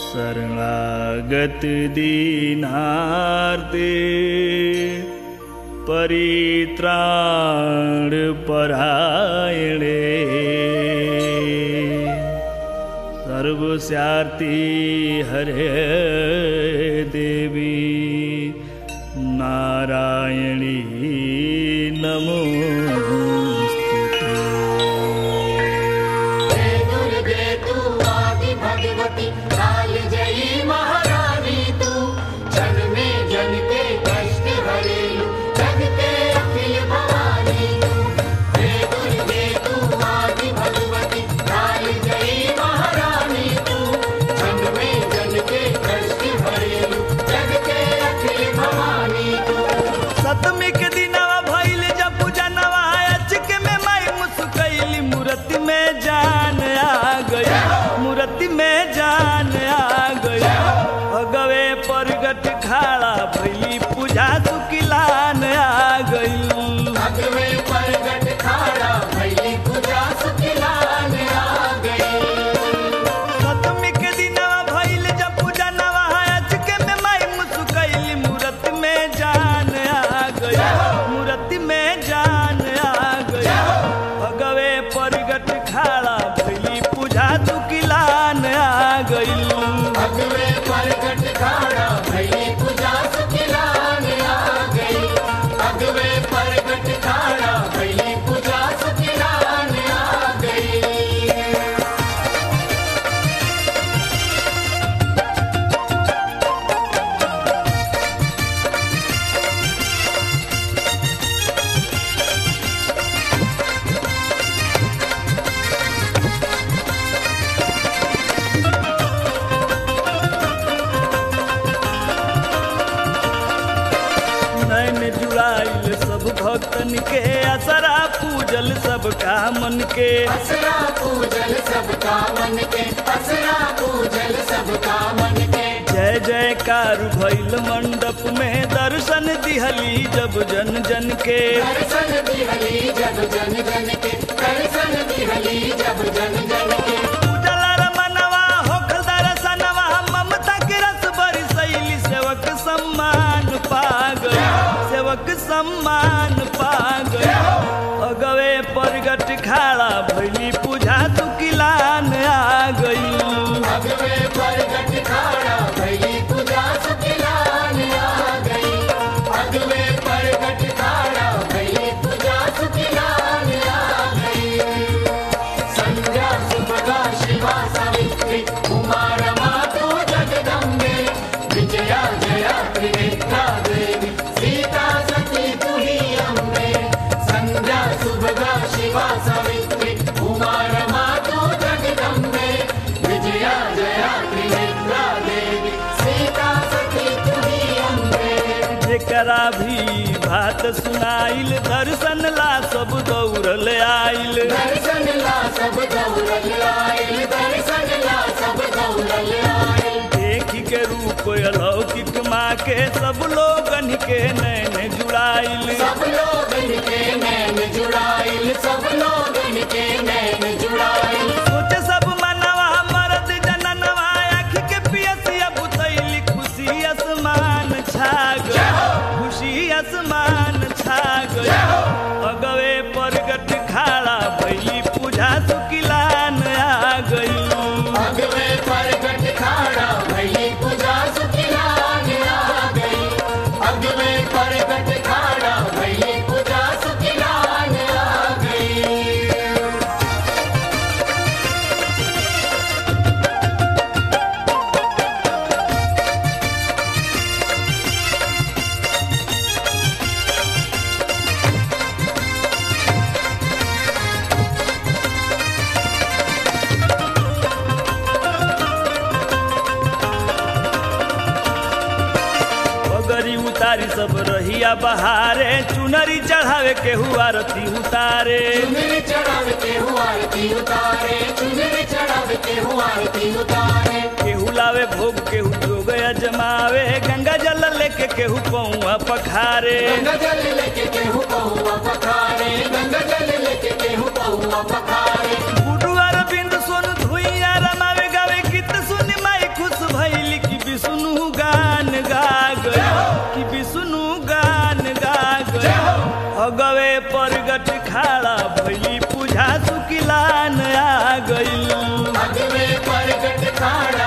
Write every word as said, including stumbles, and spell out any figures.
शरणागत दीनार्ते परित्राण परायणे सर्वस्यार्ति हरे देवी नारायणी नमोस्तुते। जय दुर्गे तू आदि भगवती काल जयी महारानी तू जन में जन के कष्ट हरेलु जग के अखिल भवानी तू। जय दुर्गे तू आदि भगवती काल जयी महारानी तू जन में जन के कष्ट हरेलु जग के अखिल भवानी तू। सतमी के दिनवा भइल जब पूजनवा अचक में माई मुस्कैली मूर्ति में जान आ गई मूर्ति में जान आ गई अगवे परगट खाड़ा भइली पूजा सुकिलान आ गई अगवे परगट खाड़ा भइली पूजा सुकिलान आ गई। सतमी के दिनवा भइल जब पूजनवा अचक में माई मुस्कैली मूर्ति में जान आ गई मूर्ति में जान आ गई अगवे परगट खाड़ा भइली पूजा सुकिलान आ गई अगवे परगट खाड़ा भइली पूजा सुकिलान आ गई। अगवे परगट खाड़ा भइली पूजा सुकिलान आ गई। नैन जुड़ाइल सब भक्तन के असरा पूजल सबका मन के असरा पूजल सबका मन के असरा पूजल सबका मन के। जय जयकार भइल मंडप में दर्शन दिहली जब जन जन के दर्शन दिहली जब जन जन के दर्शन दिहली जब जन जन के। पूजल रमनवा होखल दर्शनवा ममता के रस बरसैली सेवक सम्मान पा गई सेवक सम्मान पा गई अगवे परगट खाड़ा भइली पूजा सुकिलान आ गई अगवे परगट खाड़ा भइली पूजा सुकिलान आ गई। अगवे परगट खाड़ा भइली पूजा सुकिलान आ गई। संध्या सुभगा शिवा सावित्री उमा रमा तू जगदम्बे विजया जया त्रिनेत्रा देवी सीता सती तू ही अम्बे। संध्या सुभगा शिवा सावित्री उमा रमा तू जगदम्बे विजया जया त्रिनेत्रा देवी सीता सती तू ही अम्बे। जेकरा भी बात सुनाइल दर्शन ला सब दौड़ल आइल दर्शन ला सब दौड़ल आइल दर्शन ला सब दौड़ल आइल। देखी के रूप अलौकिक माँ के सब लोगन के नैन जुड़ाइल सब लोगन के नैन जुड़ाइल सब लोगन के नैन जुड़ाइल। सोचे सब मनवा मरद जननवा आँखी के पियसिया बुतैली खुशी आसमान छा गई खुशी आसमान छा गई अगवे परगट खाड़ा भइली पूजा सुकिलान आ गई अगवे परगट खाड़ा भइली पूजा सुकिलान आ गई। अगवे परगट खाड़ा भइली पूजा सुकिलान आ गई। पगड़ी उतारी सब रहिया बहारे चुनरी चढ़ावे के हुआ आरती उतारे चुनरी चढ़ावे के हुआ आरती उतारे चुनरी चढ़ावे के हुआ आरती उतारे। केहू लावे भोग केहू जोग अजमावे गंगा जल लेके केहू पौआ पखारे गंगा जल लेके केहू पहुआ पखारे गंगा जल लेके केहू पहुआ पखारे। गुडू अरविंद सोनू धुइया रमावे गावे गीत सुन माई खुश भई अखाड़ा